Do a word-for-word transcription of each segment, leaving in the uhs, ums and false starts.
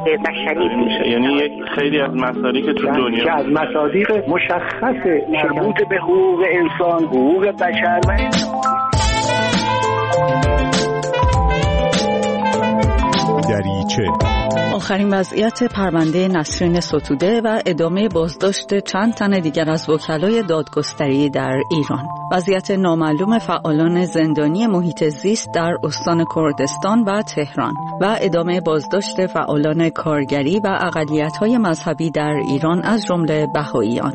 بشری میشه. یعنی یک خیلی از مصادیق تو دنیا که از مصادیق مشخص مربوط به حقوق انسان، حقوق بشر و دریچه. آخرین وضعیت پرونده نسرین ستوده و ادامه بازداشت چند تن دیگر از وکلای دادگستری در ایران. وضعیت نامعلوم فعالان زندانی محیط زیست در استان کردستان و تهران و ادامه بازداشت فعالان کارگری و اقلیت‌های مذهبی در ایران از جمله بهائیان.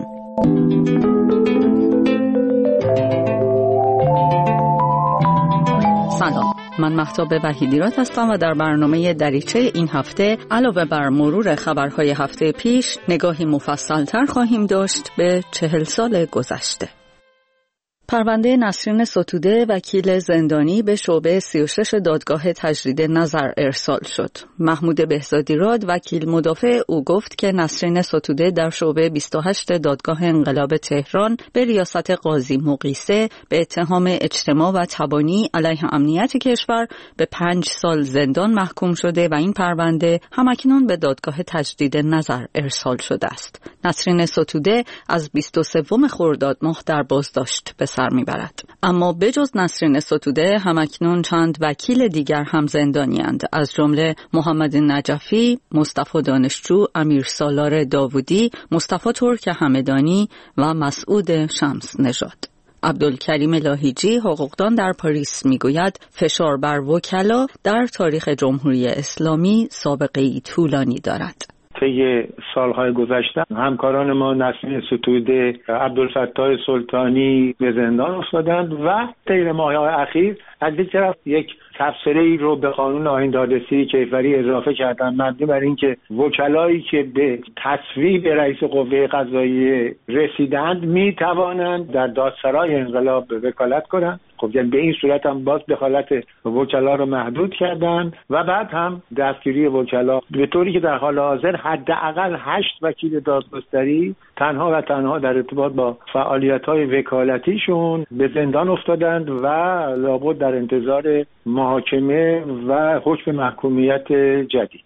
سلام، من مهتاب وحیدیراد هستم و در برنامه دریچه این هفته علاوه بر مرور خبرهای هفته پیش نگاهی مفصل‌تر خواهیم داشت به چهل سال گذشته. پرونده نسرین ستوده وکیل زندانی به شعبه سی و شش دادگاه تجدید نظر ارسال شد. محمود بهزادیراد وکیل مدافع او گفت که نسرین ستوده در شعبه بیست و هشت دادگاه انقلاب تهران به ریاست قاضی مقیسه به اتهام اجتماع و تبانی علیه امنیت کشور به پنج سال زندان محکوم شده و این پرونده همکنون به دادگاه تجدید نظر ارسال شده است. نسرین ستوده از بیست و سه خرداد ماه در بازداشت به سر میبرد. اما بجز نسرین ستوده همکنون چند وکیل دیگر هم زندانی‌اند، از جمله محمد نجفی، مصطفی دانشجو، امیر سالار داوودی، مصطفی ترک همدانی و مسعود شمس نژاد. عبدالکریم لاهیجی حقوقدان در پاریس میگوید فشار بر وکلا در تاریخ جمهوری اسلامی سابقه‌ای طولانی دارد. طی سالهای گذشته همکاران ما نسرین ستوده، عبدالفتاح سلطانی به زندان افتادند و طی ماه‌های اخیر از یک طرف یک تفسیری ای رو به قانون آیین دادرسی کیفری اضافه کردن مبنی بر اینکه وکلایی که به تصویب رئیس قوه قضاییه رسیدند می توانند در دادسرای انقلاب وکالت کنند. خب یعنی به این صورت هم باز دخالت وکلا رو محدود کردن و بعد هم دستگیری وکلا به طوری که در حال حاضر حداقل هشت وکیل دادگستری تنها و تنها در ارتباط با فعالیت‌های وکالتیشون به زندان افتادند و لابد در انتظار محاکمه و حکم محکومیت جدید.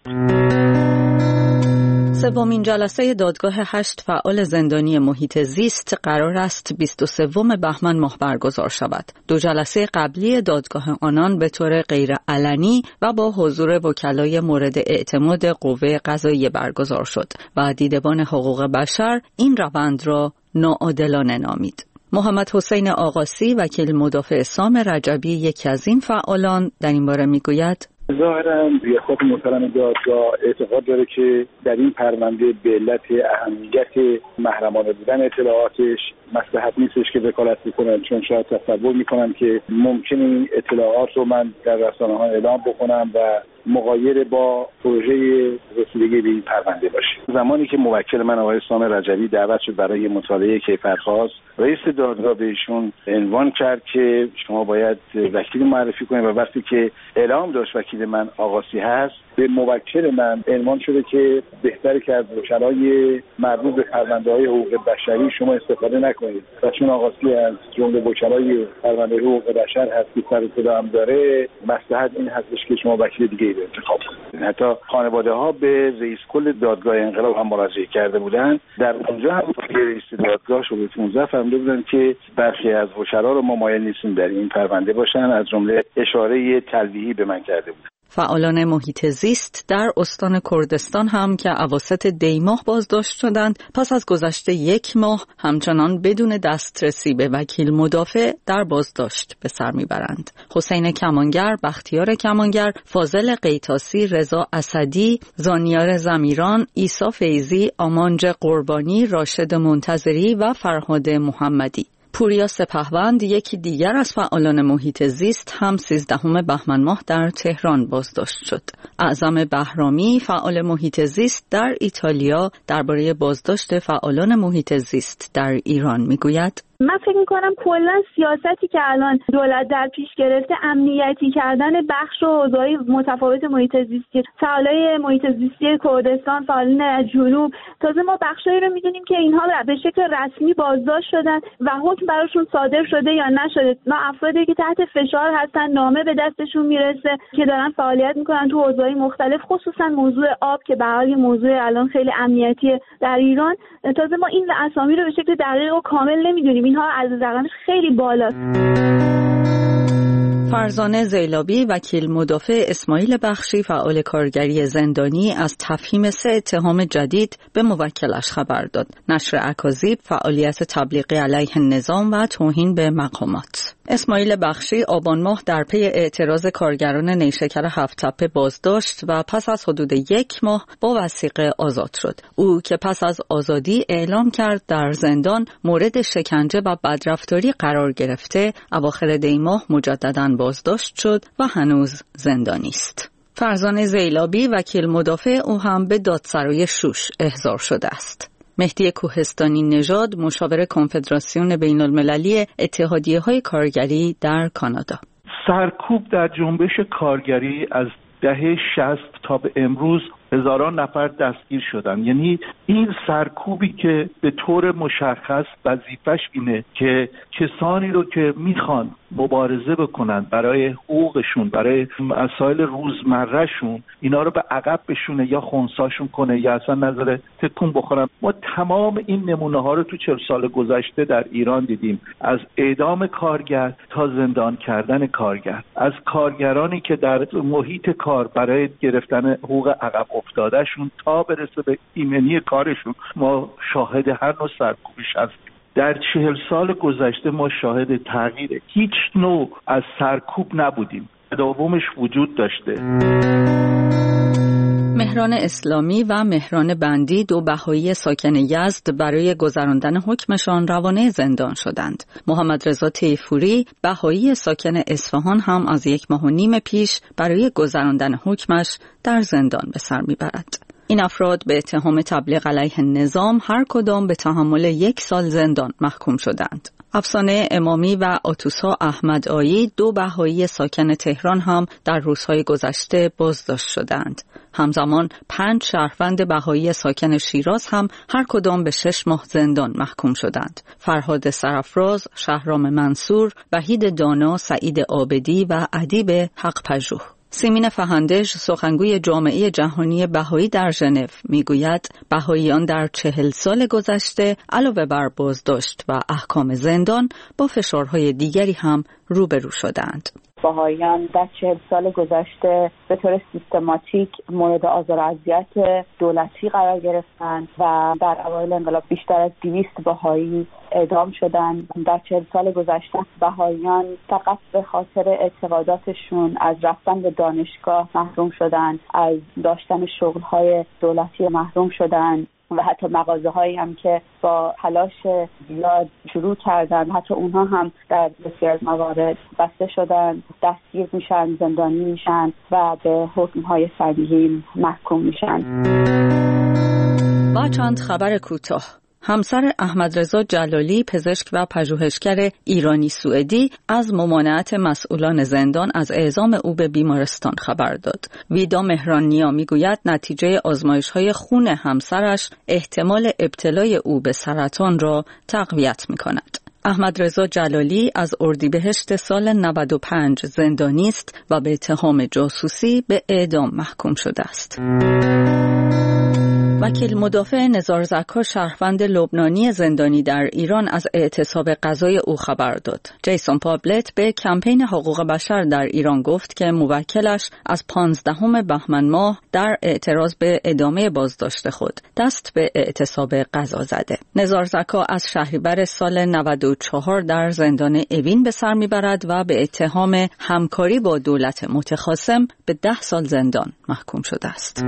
سومین جلسه دادگاه هشت فعال زندانی محیط زیست قرار است بیست و سه بهمن ماه برگزار شود. دو جلسه قبلی دادگاه آنان به طور غیر علنی و با حضور وکلای مورد اعتماد قوه قضاییه برگزار شد و دیدبان حقوق بشر این روند را ناعادلانه نامید. محمد حسین آقاسی وکیل مدافع سام رجبی یکی از این فعالان در این باره میگوید ظاهراً ریاست محترم دادگاه اعتقاد داره که در این پرونده به علت اهمیت محرمانه بودن اطلاعاتش مصلحت نیستش که وکالت بکنن، چون شاید تصور میکنم که ممکنه این اطلاعات رو من در رسانه ها اعلام بکنم و مغایر با پروژه رسیدگی به این پرونده باشه. زمانی که موکل من آقای سام رجبی دعوت شد برای مطالعه کیفرخواست، رئیس دادگاه بهشون عنوان کرد که شما باید وکیل معرفی کنید و وقتی که اعلام داشت وکیل من آقاسی هست به موکل من عنوان شده که بهتره که از وکلای مربوط به پرونده‌های حقوق بشری شما استفاده نکنید و چون آقاسی از جمله وکلای پرونده حقوق بشر هست که سر و صدا هم داره، مصلحت این هستش که شما وکیل دیگه رو انتخاب کنید. حتی خانواده‌ها به رئیس کل دادگاه انقلاب هم مراجعه کرده بودند. در اونجا هم رئیس دادگاه شعبه پانزده فهمیده بودند که برخی از وکلا رو ما مایل نیستیم در این پرونده باشن، از جمله اشاره تلویحی به من کرده بود. فعالان محیط زیست در استان کردستان هم که اواسط دیماه بازداشت شدند پس از گذشت یک ماه همچنان بدون دسترسی به وکیل مدافع در بازداشت به سر میبرند. حسین کمانگر، بختیار کمانگر، فاضل قیتاسی، رضا اسدی، زانیار زمیران، عیسی فیضی، آمانج قربانی، راشد منتظری و فرهاد محمدی. پوریا سپهوند یکی دیگر از فعالان محیط زیست هم سیزدهم بهمن ماه در تهران بازداشت شد. اعظم بهرامی فعال محیط زیست در ایتالیا درباره بازداشت فعالان محیط زیست در ایران میگوید من فکر میکنم کلا سیاستی که الان دولت در پیش گرفته، امنیتی کردن بخش و حوزه‌های متفاوت محیط زیستی، فعالای محیط زیستی کردستان، فعالین جنوب، تازه ما بخشایی رو میدونیم که اینها به شکل رسمی بازداشت شدن و حکم براشون صادر شده یا نشده. ما افرادی که تحت فشار هستن، نامه به دستشون میرسه که دارن فعالیت میکنن تو حوزه‌های مختلف، خصوصا موضوع آب که به حال موضوع الان خیلی امنیتی در ایران. تازه ما این اسامی رو به شکل دقیق و کامل نمیدونیم، اینها از رقمش خیلی بالاست. فرزانه زیلابی، وکیل مدافع اسماعیل بخشی، فعال کارگری زندانی، از تفهیم سه اتهام جدید به موکلش خبر داد: نشر اکاذیب، فعالیت تبلیغی علیه نظام و توهین به مقامات. اسماعیل بخشی آبان ماه در پی اعتراض کارگران نیشکر هفت تپه بازداشت و پس از حدود یک ماه با وثیقه آزاد شد. او که پس از آزادی اعلام کرد در زندان مورد شکنجه و بدرفتاری قرار گرفته، اواخر دی ماه مجدداً بازداشت شد و هنوز زندانی است. فرزانه زیلابی، وکیل مدافع او، هم به دادسرای شوش احضار شده است. مهدی کوهستانی نژاد، مشاور کنفدراسیون بین المللی اتحادیه‌های کارگری در کانادا: سرکوب در جنبش کارگری از دهه شصت تا به امروز هزاران نفر دستگیر شدن. یعنی این سرکوبی که به طور مشخص وظیفش اینه که کسانی رو که میخوان مبارزه بکنن برای حقوقشون، برای مسائل روزمرهشون، اینا رو به عقب بشونه یا خنثیشون کنه یا اصلا نظر تکون بخورن. ما تمام این نمونه ها رو تو چهل سال گذشته در ایران دیدیم، از اعدام کارگر تا زندان کردن کارگر، از کارگرانی که در محیط کار برای گرفتن حقوق عقب افتادهشون تا برسه به ایمنی کارشون. ما شاهد هر نوع سرکوبش هستیم. در چهل سال گذشته ما شاهد تغییر هیچ نوع از سرکوب نبودیم، تداومش وجود داشته. مهران اسلامی و مهران بندی، دو بهایی ساکن یزد، برای گذراندن حکمشان روانه زندان شدند. محمد رضا تیفوری، بهایی ساکن اصفهان، هم از یک ماه و نیم پیش برای گذراندن حکمش در زندان به سر میبرد. این افراد به اتهام تبلیغ علیه نظام هر کدام به تحمل یک سال زندان محکوم شدند. افسانه امامی و آتوسا احمد آیی، دو بهایی ساکن تهران، هم در روزهای گذشته بازداشت شدند. همزمان پنج شهروند بهایی ساکن شیراز هم هر کدام به شش ماه زندان محکوم شدند. فرهاد سرافراز، شهرام منصور، وحید دانا، سعید عابدی و ادیب حق پژوه. سیمین فهندش، سخنگوی جامعه جهانی بهایی در ژنو، میگوید بهاییان در چهل سال گذشته علاوه بر بازداشت و احکام زندان با فشارهای دیگری هم روبرو شدند. بهاییان در چهل سال گذشته به طور سیستماتیک مورد آزار و اذیت دولتی قرار گرفتند و در اوایل انقلاب بیشتر از دویست بهایی اعدام شدند. در چهل سال گذشته بهاییان فقط به خاطر اعتقاداتشون از رفتن به دانشگاه محروم شدند، از داشتن شغل‌های دولتی محروم شدند و حتی مغازه هایی هم که با تلاش زیاد شروع کردن، حتی اونها هم در بسیار از موارد بسته شدن، دستگیر میشن، زندانی میشن و به حکم های سنگین محکوم میشن. با چند خبر کوتاه: همسر احمد رضا جلالی، پزشک و پژوهشگر ایرانی سوئدی، از ممانعت مسئولان زندان از اعزام او به بیمارستان خبر داد. ویدا مهرانیا میگوید نتیجه آزمایش‌های خون همسرش احتمال ابتلای او به سرطان را تقویت می‌کند. احمد رضا جلالی از اردیبهشت سال نود و پنج زندانی است و به اتهام جاسوسی به اعدام محکوم شده است. وکیل مدافع نزار زکا، شهروند لبنانی زندانی در ایران، از اعتصاب غذای او خبر داد. جیسون پابلت به کمپین حقوق بشر در ایران گفت که موکلش از پانزدهم بهمن ماه در اعتراض به ادامه بازداشت خود دست به اعتصاب غذا زده. نزار زکا از شهریور سال نود و چهار در زندان اوین به سر میبرد و به اتهام همکاری با دولت متخاصم به ده سال زندان محکوم شده است.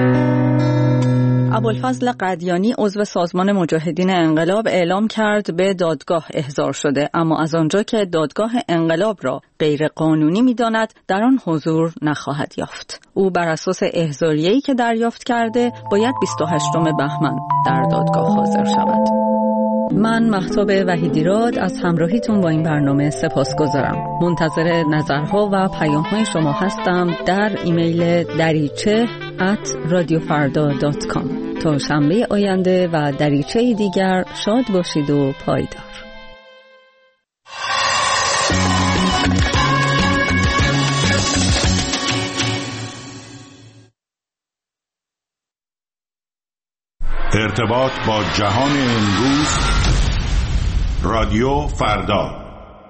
ابوالفضل قدیانی، عضو سازمان مجاهدین انقلاب، اعلام کرد به دادگاه احضار شده، اما از آنجا که دادگاه انقلاب را غیر قانونی می‌داند در آن حضور نخواهد یافت. او بر اساس احضاریه‌ای که دریافت کرده باید بیست و هشتم بهمن در دادگاه حاضر شود. من مهتاب وحیدیراد از همراهیتون با این برنامه سپاسگزارم. منتظر نظرها و پیام‌های شما هستم در ایمیل دریچه ات رادیو فردا دات کام. تا شنبه آینده و دریچه دیگر شاد باشید و پایدار. ارتباط با جهان امروز، رادیو فردا.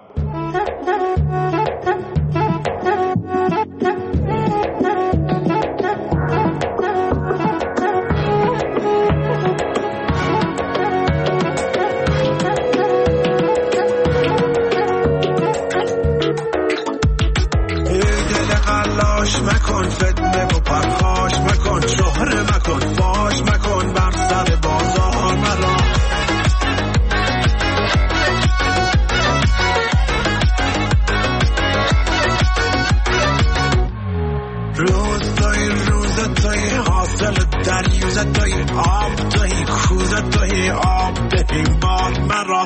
مکن فتنه و پرخاش مکن، شهره مکن، فاش مکن بر سر بازار مرا. روز توی روز توی حاصل دریوز توی آب توی کوز توی آب ببین باد مرا.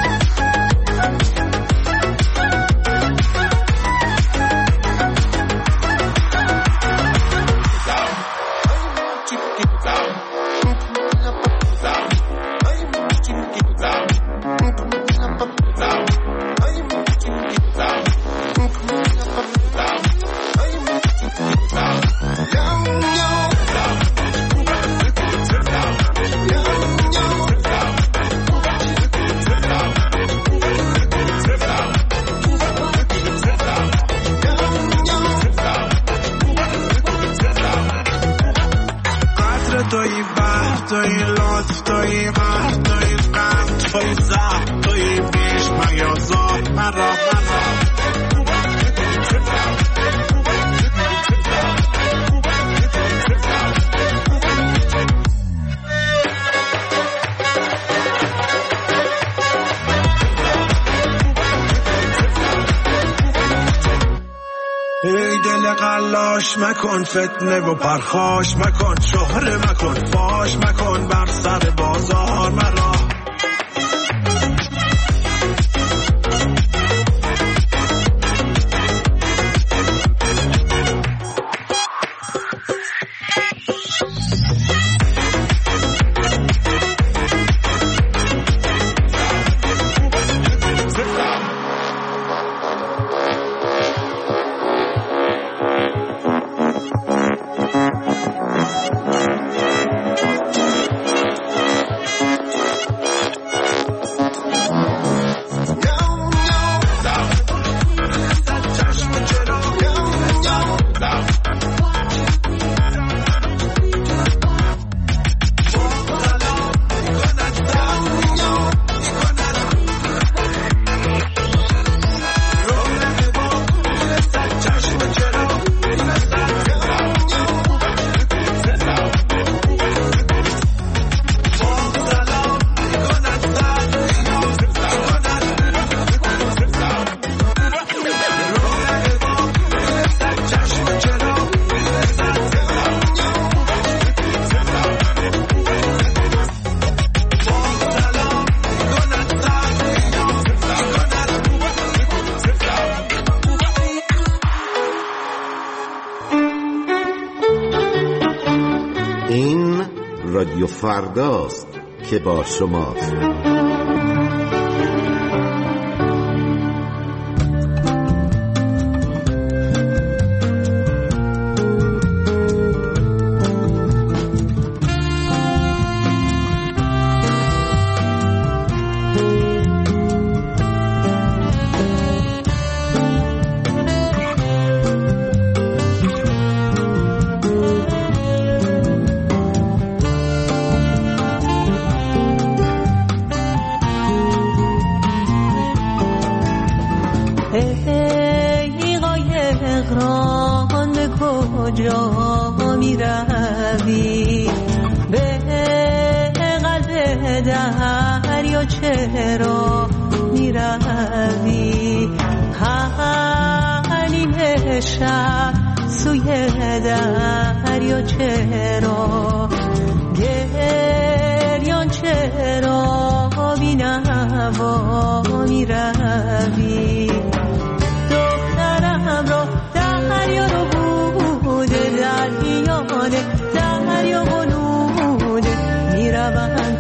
توی بحر توی لطف توی قهر توی قهر توی زهر توی بیش میازار مرا مرا. ای دل قلاش مکن فتنه و پرخاش مکن، شهره مکن، فاش مکن بر سر بازار مرا. رادیو فرداست که با شماست. چرا میروی حنین شب سوی دریا، چرا گریان، چرا بینم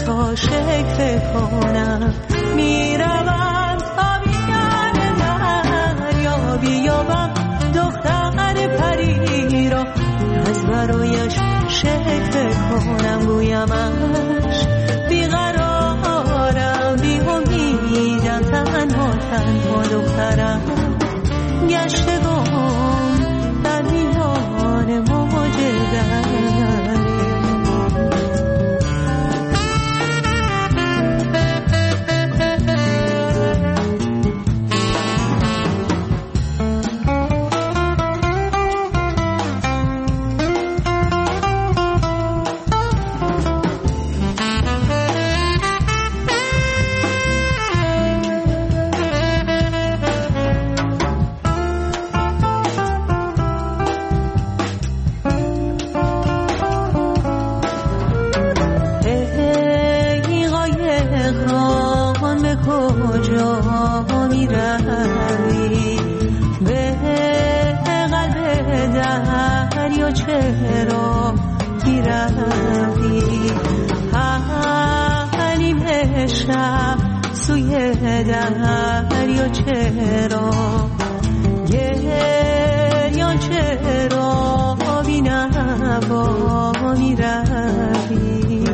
تا شکل کنم، میروم تا بیان دریا بیابم دختر پری را، از برایش شکل کنم گویمش بیقرارم بی امیدم تنها تنها دخترم گشتگم در میان موج دریا. چرا میروی حلیم شب سوی دریا، چرا گریان چرا بینوا میروی،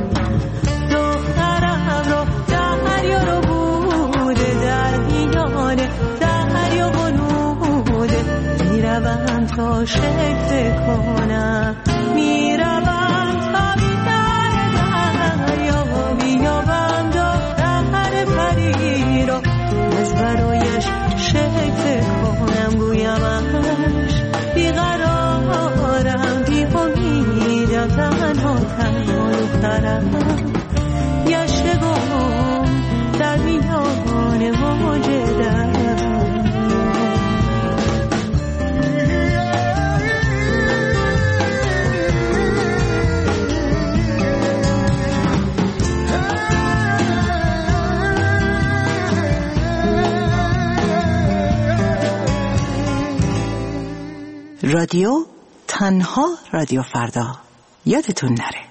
دخترم رو دریا رو بوده در میان دریا بنوده، میروم تا شکل کنم، میروم تا بیدن دریا بیابم دختر پری را، از برایش شکل کنم گویمش بیقرارم بی امیدم تنها تنها دخترم گشتگم در میان موج دریا. رادیو تنها رادیو فردا، یادتون نره.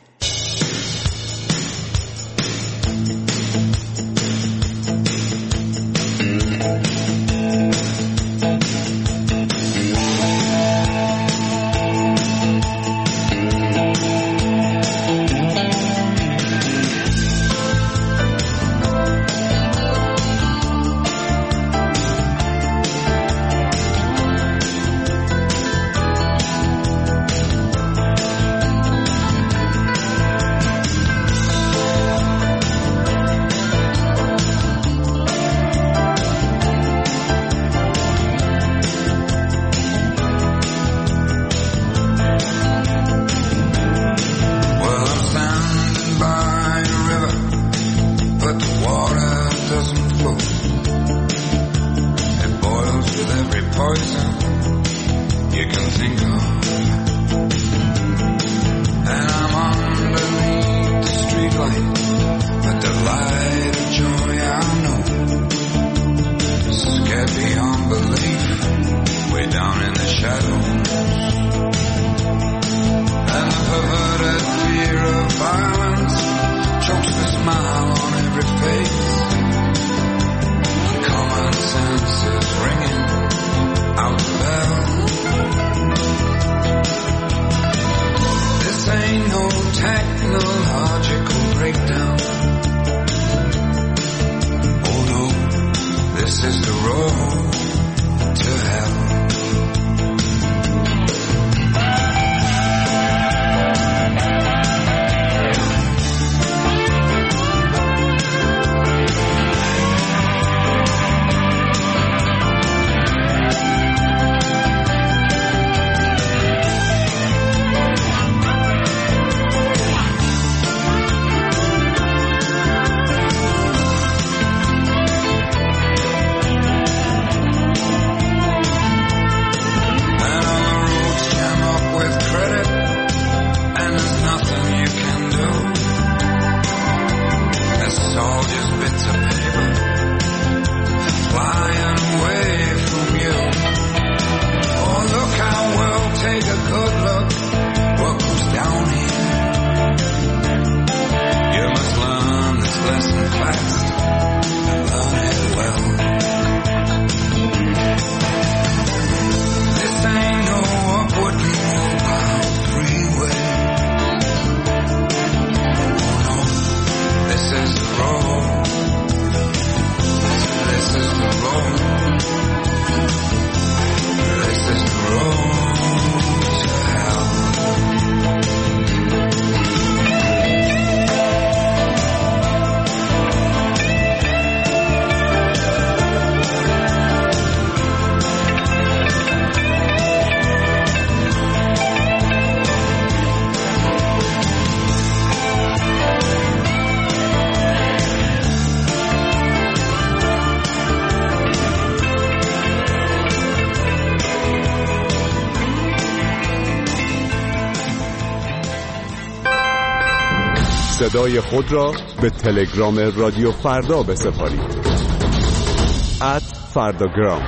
صدای خود را به تلگرام رادیو فردا بسپارید. ات فرداگرام.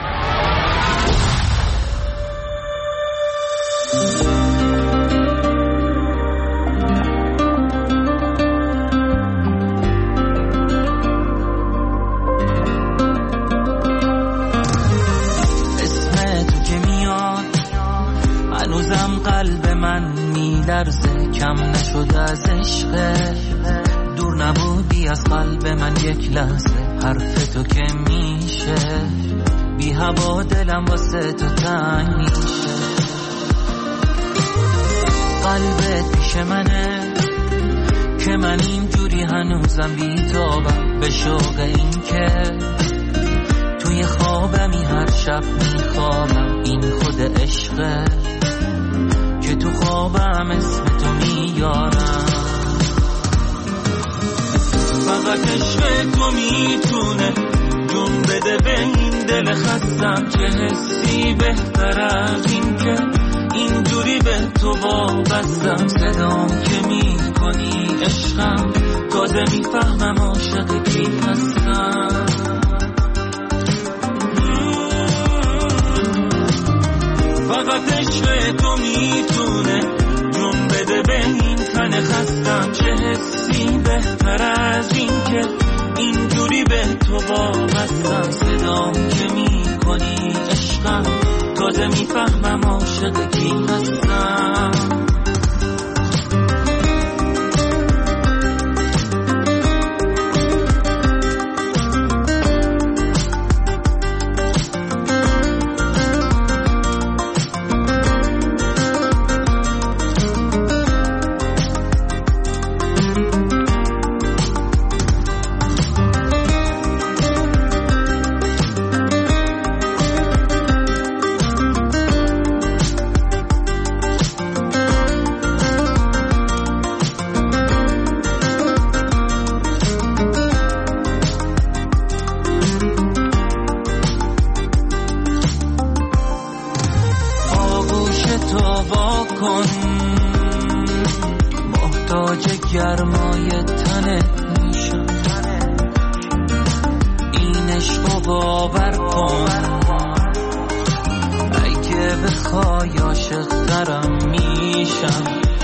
قلب من میلرزه، کم نشده از عشق، دور نبودی از قلب من یک لحظه، حرف تو که میشه بی هوا دلم واسه تو تنگ میشه. قلبت پیش منه که من اینجوری هنوزم بیتابم به شوق این که توی خوابمی هر شب میخوابم، این خود عشقه که تو خوابم اسم تو میارم. فقط عشق تو میتونه جون بده به این دل خستم، چه حسی بهتر از این که اینجوری به تو وابستم. صدام که میکنی عشقم، تازه میفهمم عاشق کی هستم. فقط عشق تو میتونه جون بده به این تن خستم، چه حسی بهتر از این که اینجوری به تو وابستم. صدام که میکنی عشقم، تازه میفهمم عاشق کی هستم. گرمای تنه میشم، این عشقو باور کن، اگه بخوای عاشق ترم میشم،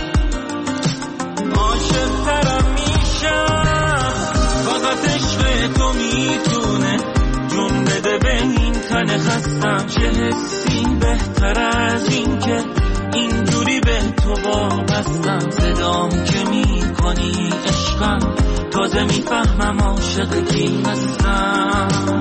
عاشق ترم میشم. فقط عشق تو میتونه جون بده به این تن خستم، چه حسی بهتر از این که اینجوری به تو وابستم. صدام که میکنی عشقم، تازه میفهمم عاشق کی هستم.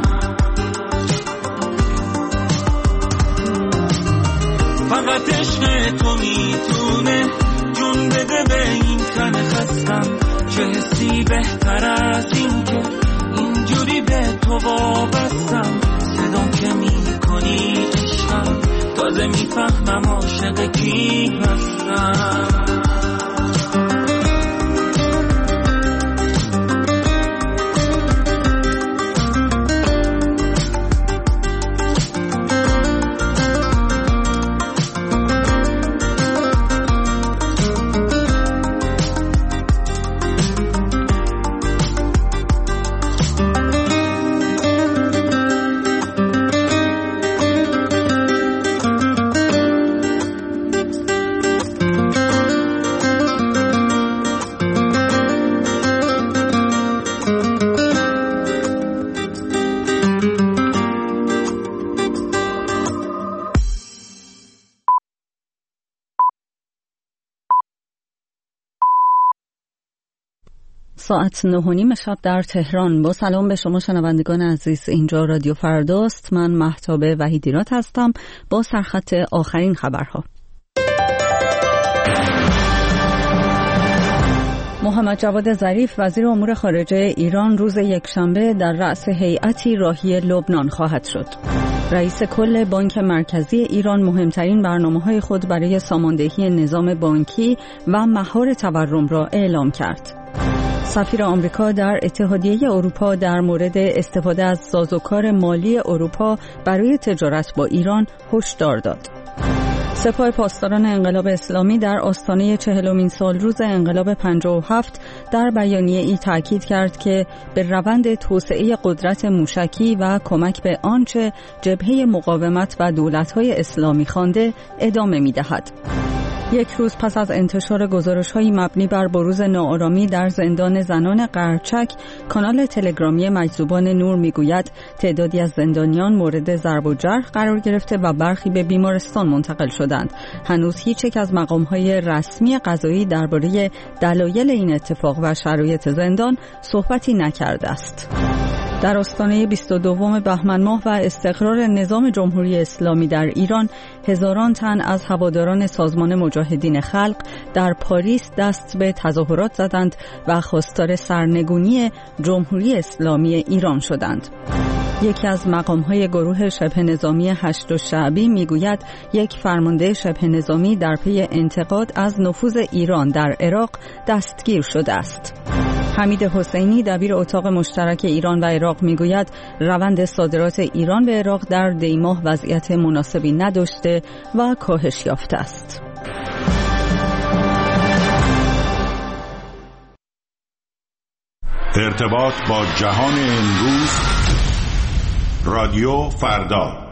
فقط عشق تو میتونه جون بده به این تن خستم، چه حسی بهتر از این که اینجوری به تو وابستم. صدام که میکنی عشقم، تازه میفهمم عاشق کی هستم. ساعت نه و نیم شب در تهران. با سلام به شما شنوندگان عزیز، اینجا رادیو فرداست. من مهتاب وحیدیرات هستم با سرخط آخرین خبرها. محمد جواد ظریف وزیر امور خارجه ایران روز یکشنبه در رأس هیئتی راهی لبنان خواهد شد. رئیس کل بانک مرکزی ایران مهمترین برنامه‌های خود برای ساماندهی نظام بانکی و مهار تورم را اعلام کرد. سفیر آمریکا در اتحادیه اروپا در مورد استفاده از سازوکار مالی اروپا برای تجارت با ایران هشدار داد. سپاه پاسداران انقلاب اسلامی در آستانه چهلمین سالروز انقلاب پنجاه و هفت در بیانیه ای تاکید کرد که به روند توسعه قدرت موشکی و کمک به آنچه جبهه مقاومت و دولت‌های اسلامی خوانده ادامه می‌دهد. یک روز پس از انتشار گزارش‌های مبنی بر بروز ناآرامی در زندان زنان قرچک، کانال تلگرامی مجذوبان نور میگوید تعدادی از زندانیان مورد ضرب و جرح قرار گرفته و برخی به بیمارستان منتقل شدند. هنوز هیچ یک از مقام‌های رسمی قضایی درباره دلایل این اتفاق و شرایط زندان صحبتی نکرده است. در آستانه بیست و دوم بهمن ماه و استقرار نظام جمهوری اسلامی در ایران، هزاران تن از هواداران سازمان مجاهدین خلق در پاریس دست به تظاهرات زدند و خواستار سرنگونی جمهوری اسلامی ایران شدند. یکی از مقام‌های گروه شبه نظامی هشت شعبی میگوید یک فرمانده شبه نظامی در پی انتقاد از نفوذ ایران در عراق دستگیر شده است. حمید حسینی دبیر اتاق مشترک ایران و عراق میگوید روند صادرات ایران به عراق در دیماه وضعیت مناسبی نداشته و کاهش یافته است. ارتباط با جهان امروز، رادیو فردا.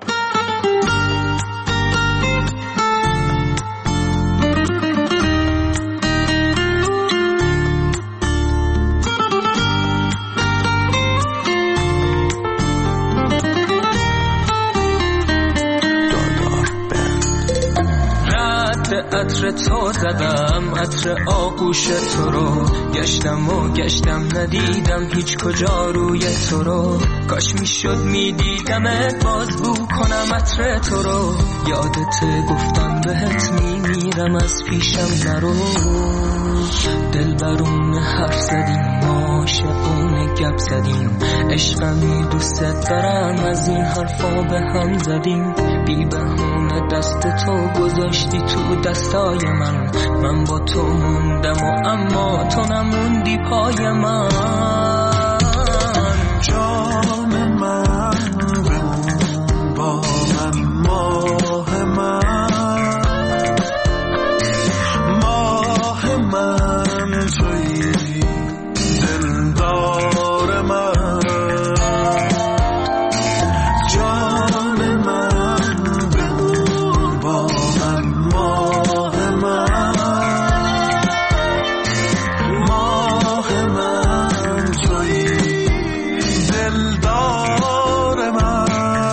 عطر تو زدم، عطر آغوش تو رو گشتم و گشتم ندیدم هیچ کجا روی تو رو. کاش میشد میدیدمت باز بو کنم عطر تو رو. یادت گفتم بهت میمیرم از پیشم نرو. دل برون حرف زدیم، عاشقونه گپ زدیم، عشقمی دوست دارم از این حرفا به هم زدیم. بی بهونه دست تو گذاشتی تو دستای من، من با تو موندم و اما تو نموندی پای من. جان من بمون با من، ماه من، ماه من تویی دلدار من. جان من بمون با من، ماه من، ماه من تویی دلدار من.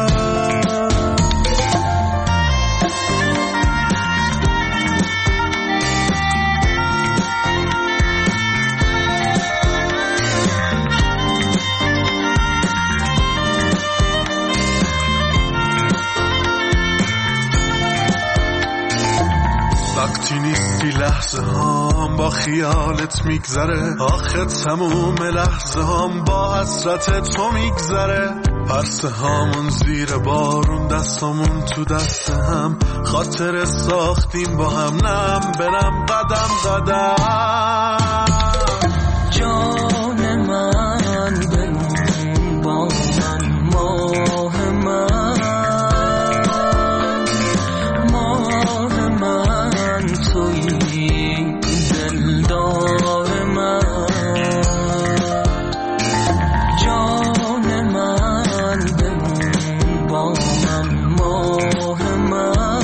وقتی نیستی لحظه هام با خیالت میگذره، آخه تموم لحظه هام با حسرت تو میگذره. پرسه هامون زیر بارون، دستامون تو دست هم، خاطر ساختیم با هم، نم برم قدم قدم. جان من بمون با من، ماه من، ماه من تویی دلدار من. جان من بمون با من، ماه من،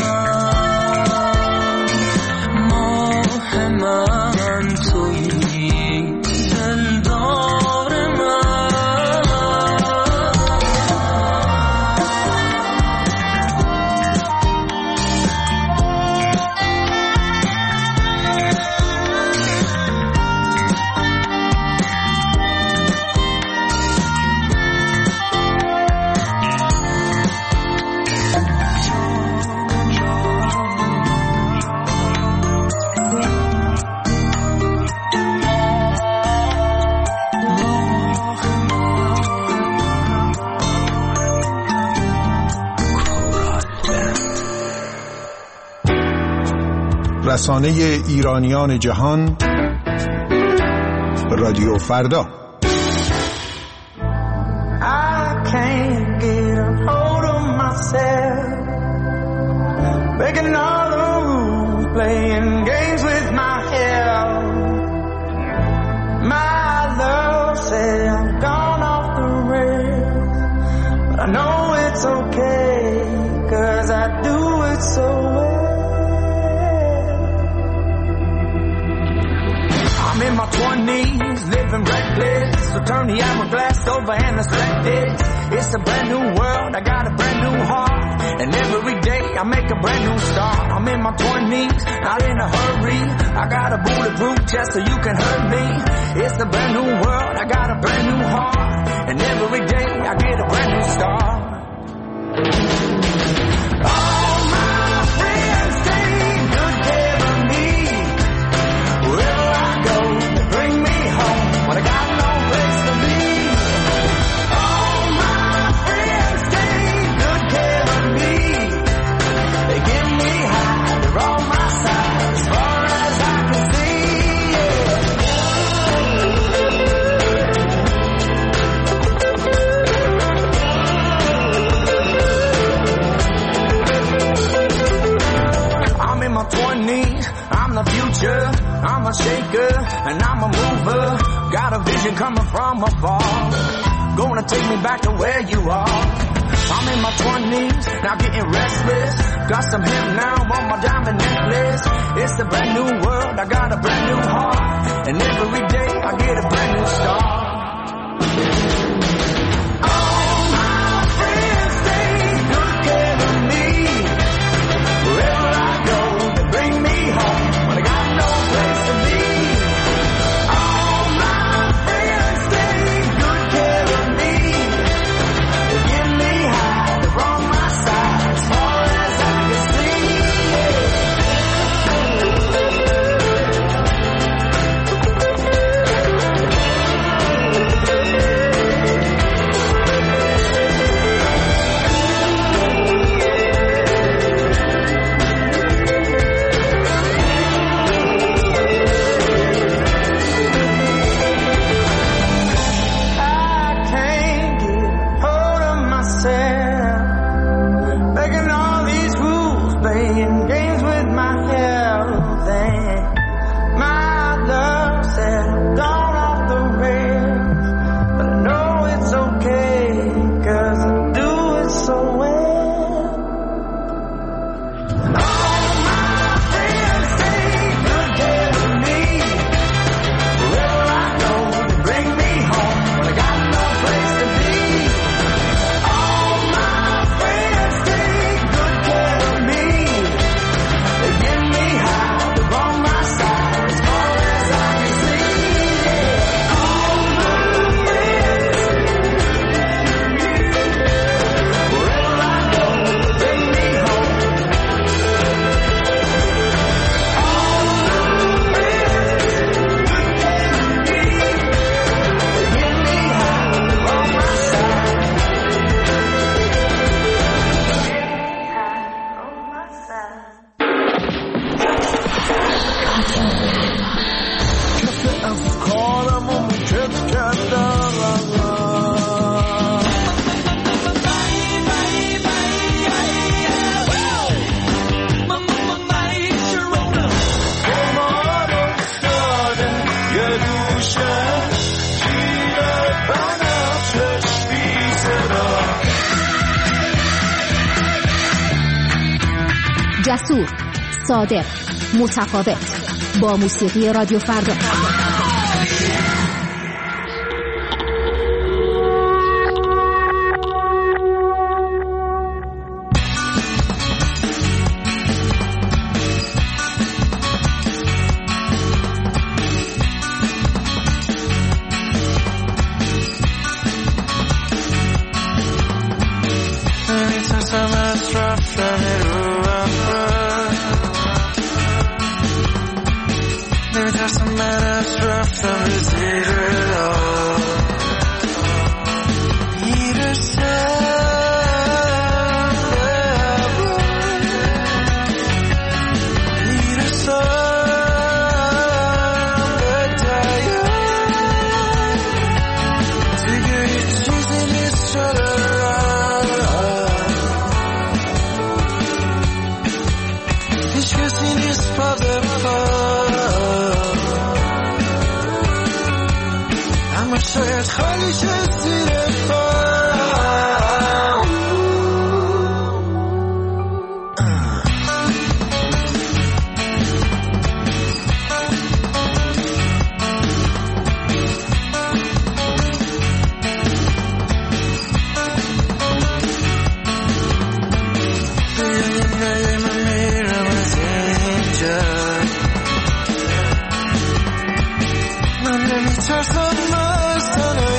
ماه من تویی دلدار من. رسانه ایرانیان جهان، رادیو فردا. I can't get a hold of myself, breaking all the rules, playing games with my health. twenties, living reckless. So turn the hourglass over and respect this. It's a brand new world, I got a brand new heart. And every day I make a brand new start. I'm in my twenties, not in a hurry. I got a bulletproof chest so you can hurt me. It's a brand new world, I got a brand new heart. And every day I get a brand new start. All my friends take good care of me. Wherever I go, they bring me home when I got no place to be. All my friends take good care of me. They give me high, they're on my side as far as I can see. I'm in my twenties, I'm the future, I'm a shaker and I'm a mover. Got a vision coming from afar, gonna take me back to where you are. I'm in my twenties, now getting restless. Got some hip now on my diamond necklace. It's a brand new world, I got a brand new heart. And every day I get a brand new start. All my friends take good care of me. Wherever I go, they bring me home when I got no place to be. All my friends take good care of me. They give me high, they're on my side as far as I can see. I can't get hold of myself, making all these rules, playing games with my health. And my love said gone off the rails, but I know it's okay, 'cause I do it so well. All my friends take good care of me. Wherever I go, they bring me home when I got no place to be. All my friends take good care of me. They give me high, they're on my side as far as I can see. All my friends, wherever I go, they bring me home. All my friends, good care of me. They give me high, they're on my side. On my side. کف افکارم و موکت کردم. قمار افتاده یه دوشه گیره بنفشش بی صدا. جسور، صادق، متفاوت، با موسیقی رادیو فردا. میترسم از رفتن رو افراد، نمیترسم من از رفتن به زیر لاد. میرسم شاید خالی شد زیر میترسم مسئله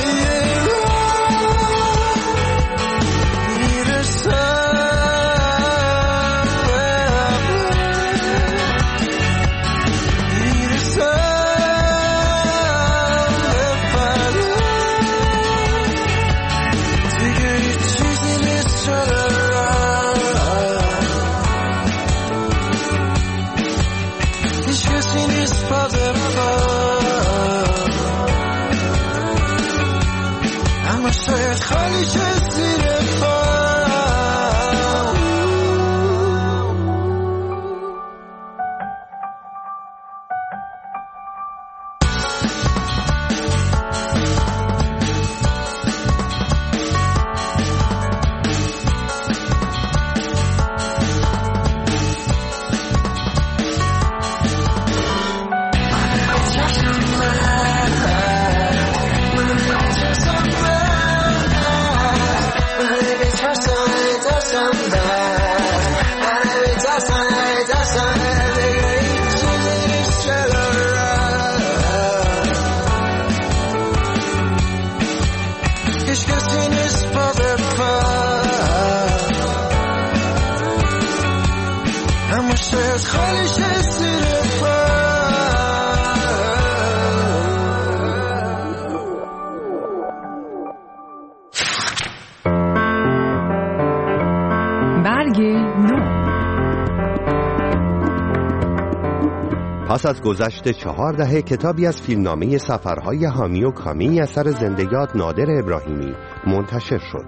پس از گذشت چهار دهه کتابی از فیلمنامه سفرهای حامی و کامی اثر زنده‌یاد نادر ابراهیمی منتشر شد.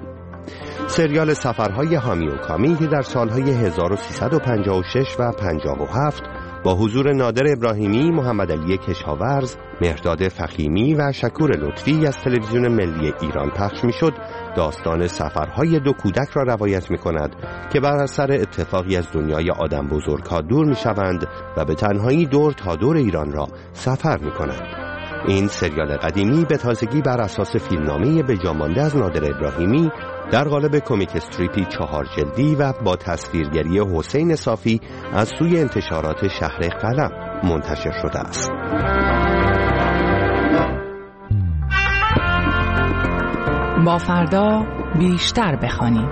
سریال سفرهای حامی و کامی که در سالهای هزار و سیصد و پنجاه و شش و پنجاه و هفت با حضور نادر ابراهیمی، محمد علی کشاورز، مهرداد فخیمی و شکور لطفی از تلویزیون ملی ایران پخش می‌شد، داستان سفرهای دو کودک را روایت می‌کند که بر اثر اتفاقی از دنیای آدم بزرگ‌ها دور می‌شوند و به تنهایی دور تا دور ایران را سفر می‌کنند. این سریال قدیمی به تازگی بر اساس فیلمنامه به جا مانده از نادر ابراهیمی در قالب کمیک استریپی چهار جلدی و با تصویرگری حسین صافی از سوی انتشارات شهر قلم منتشر شده است. با فردا بیشتر بخوانیم.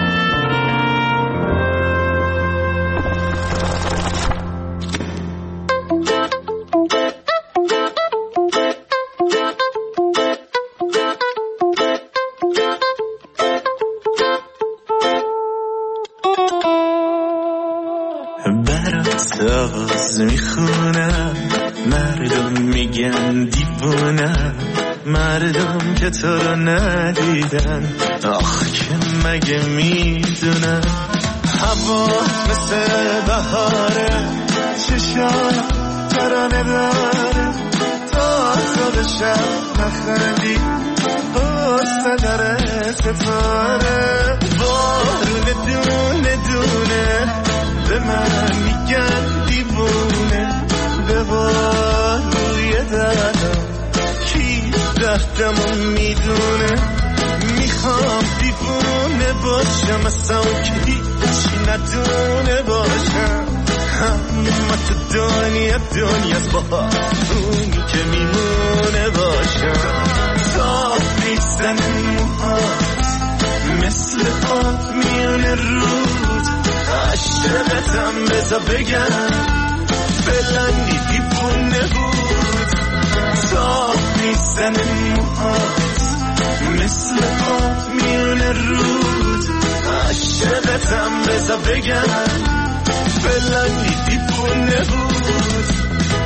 برات آواز میخونم، مردم میگن دیوونم، مردم که تو رو ندیدن آخ که مگه میدونن. هوا مثل بهاره، چشان ترانه داره، تا تو به شب نخندی قصه داره ستاره. بارون دونه دونه به من میگن دیوونه، به باروی دردم کی دردمو میدونه. میخوام دیوونه باشم اصلا که هیچی ندونه باشم، اما تو دنیا دنیاست با اونی که میمونه باشم. تا میزنه موهات مثل آب میونه رود، عشقتم بزا بگم فلانی دیوونه بود. تا میزنه موهات مثل آب میونه رود، عشقتم بزا بگم فلانی دیوونه بود.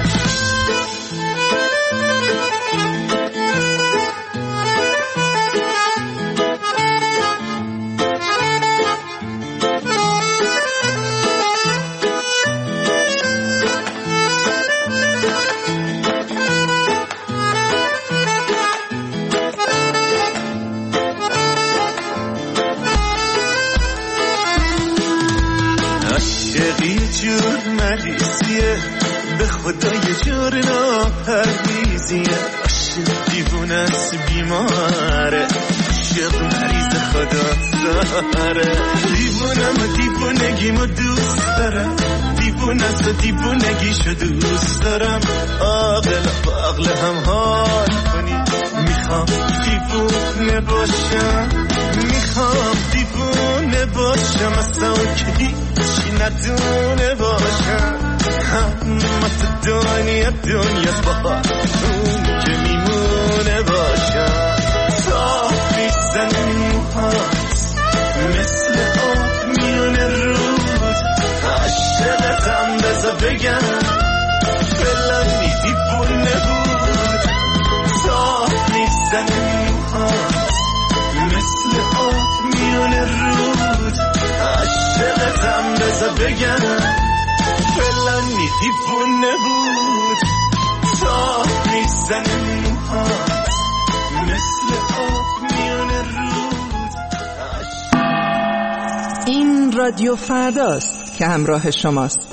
به خدا یه جور ناپرهیزیه، عاشق دیوونه است بیماره، عاشق مریض خدا داره. دیوونم دیوونگیمو دوست دارم، دیوونه است و دیوونگیشو دوست دارم. عاقل با عقل هم حال که هیچی ندونه باشم، اما تو دنیا دنیاست با اون که میمونه باشم. صاف نیستن موهات مثل آب میونه رود، عاشقتم بذار بگم فلانی دیوونه بود. صاف نیستن موهات مثل آب میونه رود، عاشقتم بذار بگم فلانی دیوونه بود. صاف نیستن موهات مثل آب میونه رود. این رادیو فرداست که همراه شماست.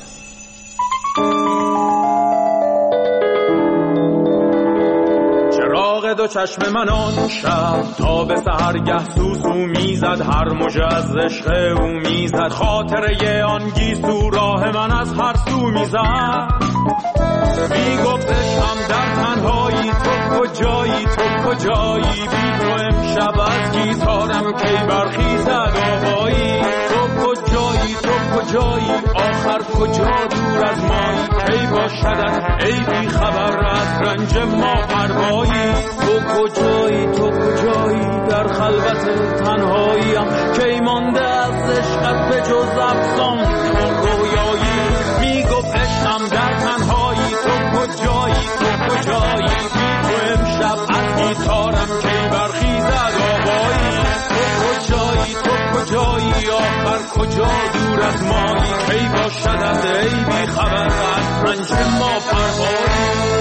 چراغ دو چشم من آن شب تا به سحرگه سوسو میزد، هر موجه از عشق او میزد، خاطره آن گیسو راه من از هر سو میزد. میگفت عشقم در تنهایی، تو کجایی تو کجایی، بی تو امشب از گیتارم کی برخیزد آوایی. تو کجایی تو کجایی، آخر کجا دور از مایی، کی باشدت ای بی خبر از رنج ما پروایی. تو کجایی تو کجایی، در خلوت تنهاییم کی مانده از عشقت به جز افسانه و رویایی. میگفت عشقم در تنهایی، تو کجایی تو کجایی، بی تو امشب از گیتارم کی برخیزد آوایی. تو کجایی تو کجایی، آخر کجا دور از مایی، کی باشدت ای بی خبر از رنج ما پروایی.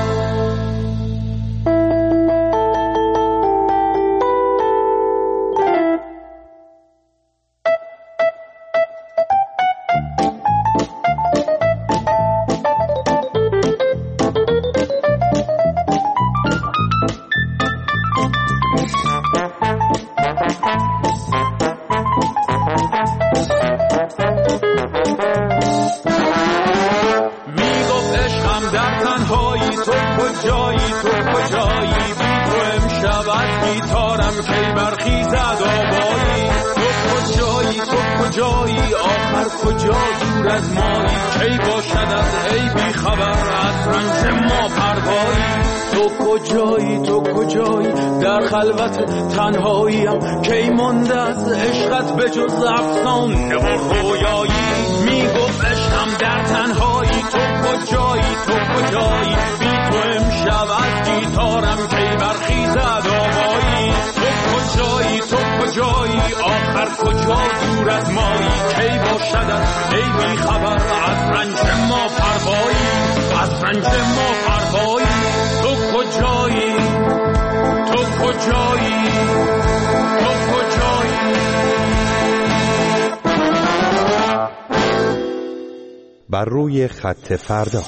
کجا دور از مایی، کی باشدت ای بی خبر از رنج ما پروایی. تو کجایی تو کجایی، در خلوت تنهاییم کی مانده از عشقت به جز افسانه و رویایی. میگفت عشقم در تنهایی، تو کجایی تو کجایی، بی تو امشب از گیتارم کی برخیزد آوایی. تو کجایی تو کجایی، آخر کجا دور از مایی، کی باشدت ای بی خبر از رنج ما پروایی. از رنج ما پروایی. تو کجایی تو کجایی تو کجایی. بر روی خط فردا.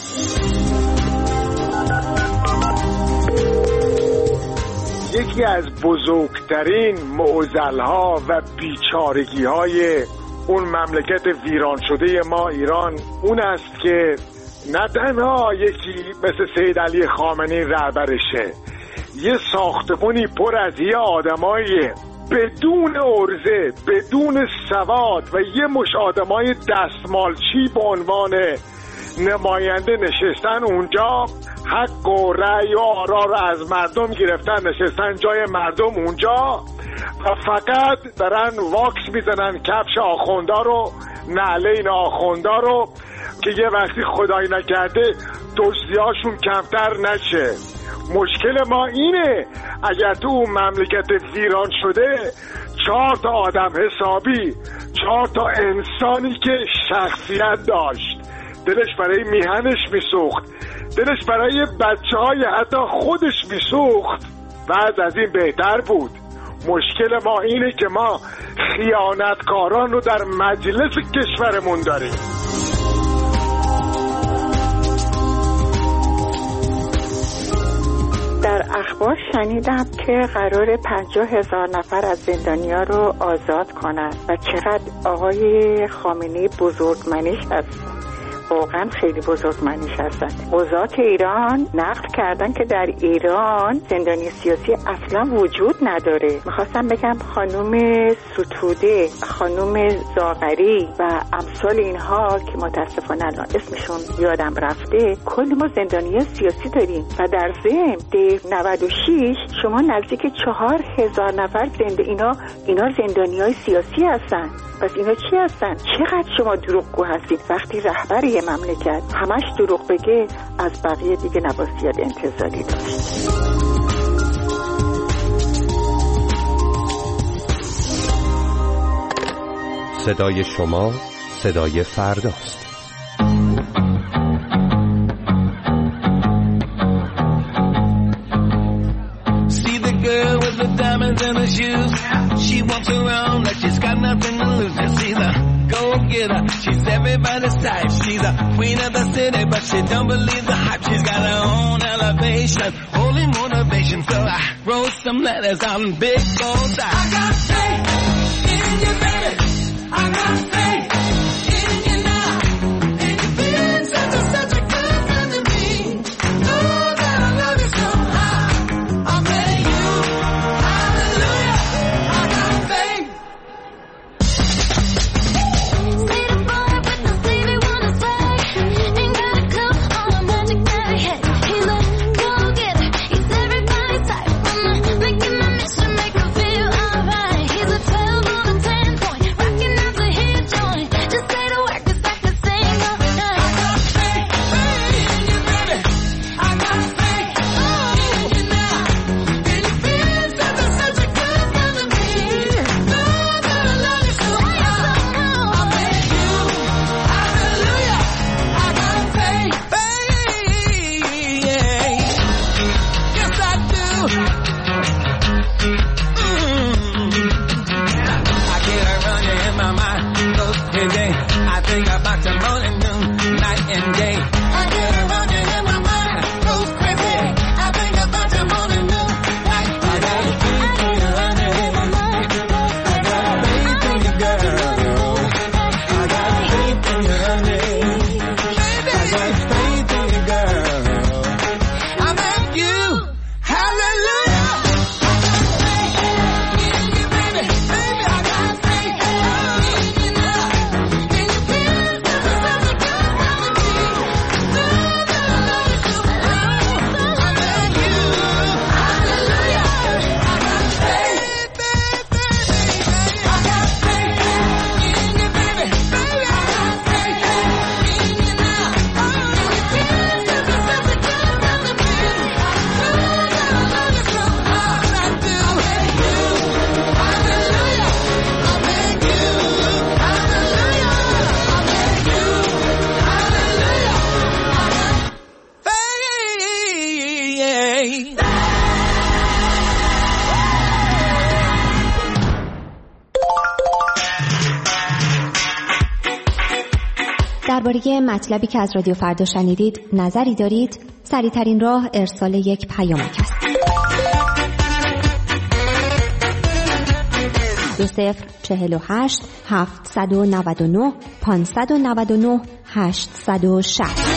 یکی از بزرگترین معضل‌ها و بیچارگی‌های اون مملکت ویران شده ما ایران اون است که نه تنها یکی مثل سید علی خامنه‌ای رهبرشه، یه ساختمونی پر از یه آدمای بدون عرضه، بدون سواد و یه مش آدمای دستمالچی به عنوان نماینده نشستن اونجا، حق و رأی و آرا رو از مردم گرفتن، نشستن جای مردم اونجا و فقط دارن واکس میزنن کفش آخوندا رو، نعلین آخوندا رو که یه وقتی خدایی نکرده دزدیاشون کمتر نشه. مشکل ما اینه اگر تو اون مملکت ویران شده چهار تا آدم حسابی، چهار تا انسانی که شخصیت داشت، دلش برای میهنش میسوخت، دلش برای بچه های حتی خودش میسوخت، بعد از این بهتر بود. مشکل ما اینه که ما خیانتکاران رو در مجلس کشورمون داریم. در اخبار شنیدم که قرار پنجاه هزار نفر از زندانیا رو آزاد کنند و چقدر آقای خامنه‌ای بزرگمنش هست. واقعا خیلی بزرگمنش هستن. قضات ایران نقل کردن که در ایران زندانی سیاسی اصلا وجود نداره. میخواستم بگم خانم ستوده، خانم زاغری و امثال اینها که متاسفانه الان اسمشون یادم رفته، کلی ما زندانی سیاسی داریم و در ضمن در نود و شش شما نزدیک چهار هزار نفر زنده اینا اینا زندانی های سیاسی هستن. پس اینا چی هستن؟ چقدر شما دروغگو هستید؟ وقتی رهبر یه مملکت همش دروغ بگه، از بقیه دیگه نباید انتظاری داشت. صدای شما صدای فرداست. Diamonds in her shoes. She walks around like she's got nothing to lose. You see the go-getter. She's everybody's type. She's the queen of the city, but she don't believe the hype. She's got her own elevation, holy motivation. So I wrote some letters on big gold dice. I got faith in you, baby. I got faith in you now. And you've been such a, such a good friend to me. Oh, that I love you so high. I'll pay you. درباره مطلبی که از رادیو فردا شنیدید نظری دارید؟ سریع‌ترین راه ارسال یک پیامک است. دو صفر چهل و هشت هفتصد و نود و نه پانصد و نود و نه هشتصد و شصت.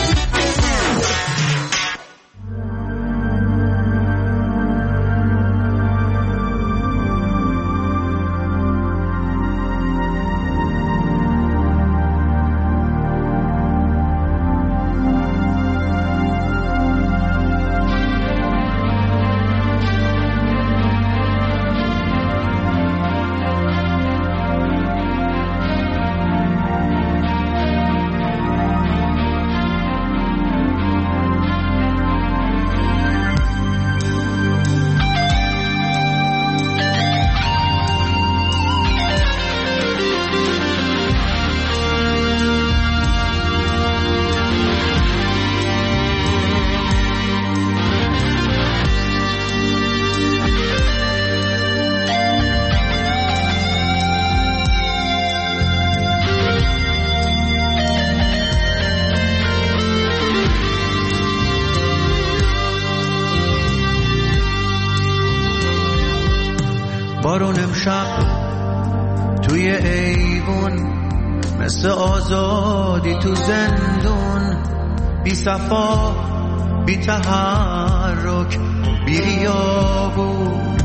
بارون امشب توی ایوون مثل آزادی تو زندون، بی صفا بی تحرک بی ریا بود.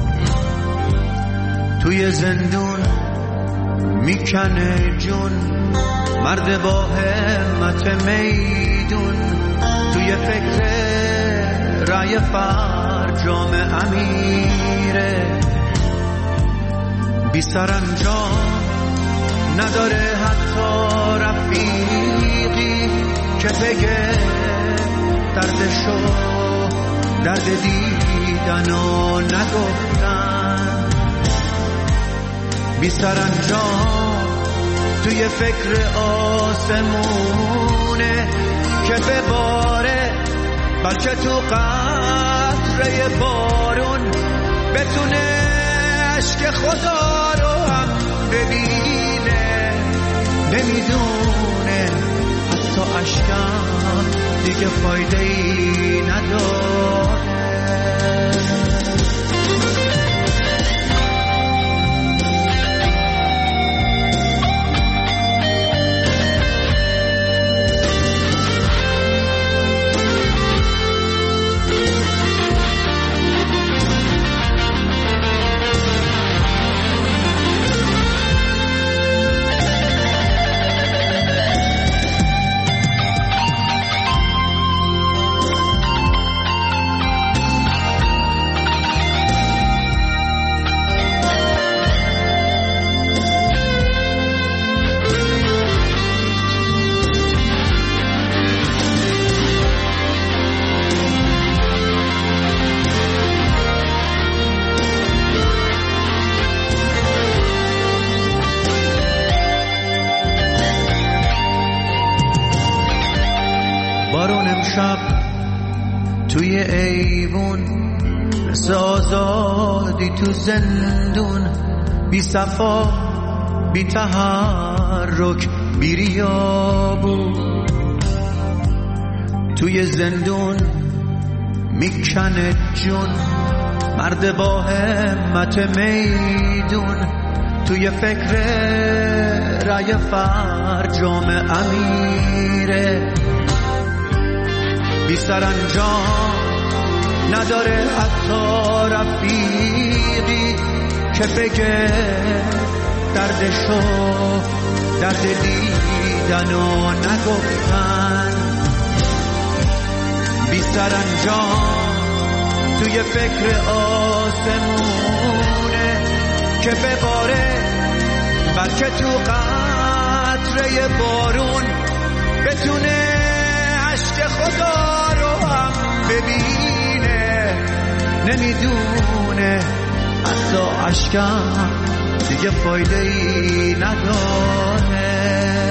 توی زندون میکنه جون مرد با همت میدون، توی فکر رای فرجام امیره، بی سرانجام نداره حتی رفیقی که بگه دردشو درد دیدن و نگفتن، بی سرانجام توی فکر آسمونه که بباره، بلکه تو قطره بارون بتونه عشق خدا رو هم ببینه. نمیدونه حتی عشقم دیگه فایده ای نداره. توی ایوون مثل آزادی تو زندون، بی صفا بی تحرک بی ریا بود. توی زندون میکنه جون مرد با همت میدون، توی فکر رای فرجام امیره، بی سرانجام نداره حتی رفیقی که بگه دردشو درد دیدن و نگفتن، بی سرانجام توی فکر آسمونه که بباره، بلکه تو قطره بارون بتونه عشق خدا رو هم ببینه. نمیدونه حتی عشقم دیگه فایده ای نداره.